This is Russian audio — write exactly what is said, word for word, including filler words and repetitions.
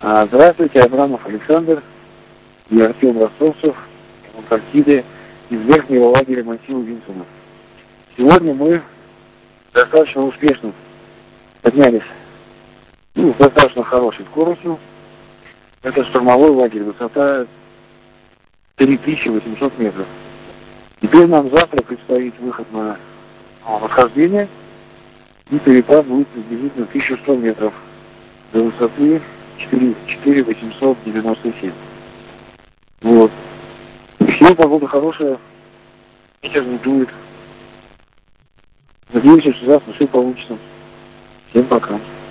А, Здравствуйте, Абрамов Александр и Артем Ростовцев, Антарктиды из верхнего лагеря массива Винсона. Сегодня мы достаточно успешно поднялись, ну, с достаточно хорошей скоростью. Это штурмовой лагерь, высота три тысячи восемьсот метров. Теперь нам завтра предстоит выход на восхождение, и перепад будет приблизительно тысяча сто метров до высоты четыре тысячи восемьсот девяносто семь. Вот. Все, погода хорошая, ветер не дует. Надеюсь, что завтра все получится. Всем пока.